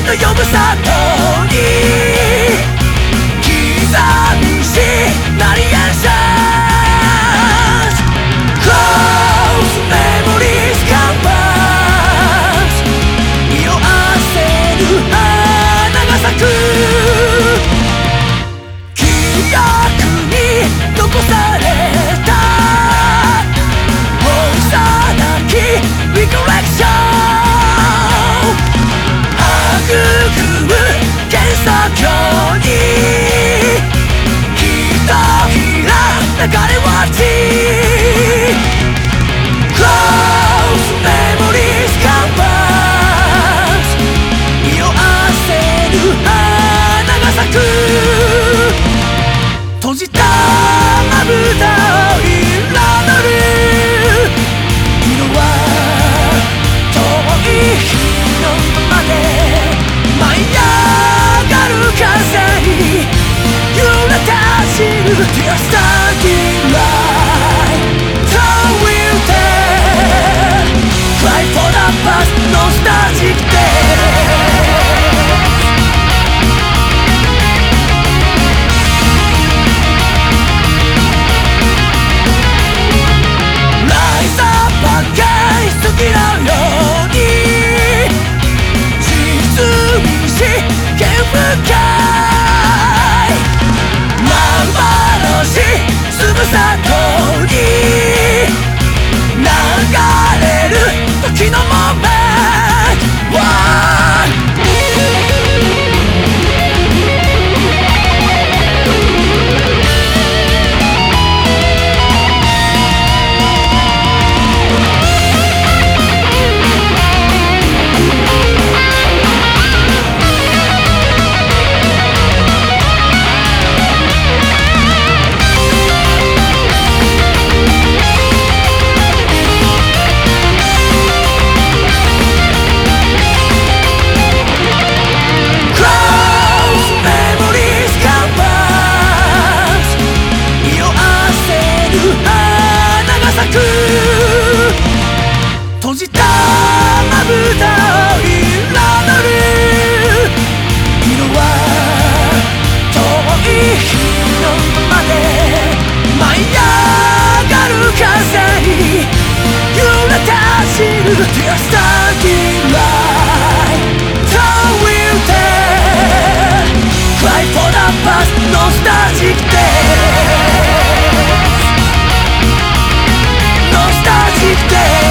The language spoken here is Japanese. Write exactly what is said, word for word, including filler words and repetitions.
と呼ぶ里に刻むしナリエンシャー Close memories canvas 色あせる花が咲く記憶に残された幼き Recollection 育む幻想郷にひとひら流れ落ち Close memories canvas 色あせる花が咲く閉じたまぶたを彩る色は遠い日のままで舞い上がる風に揺れ立ちる Dear starting light So we'll tell Cry for the past nostalgic days Rise up against the killer ように沈みし剣深い幻すぐ里に流れる時のモメント 閉じたまぶたを彩る色は遠い日のままで舞い上がる風に揺れ立ちる Dear starting light So we'll tell Cry for the past nostalgic days Nostalgic days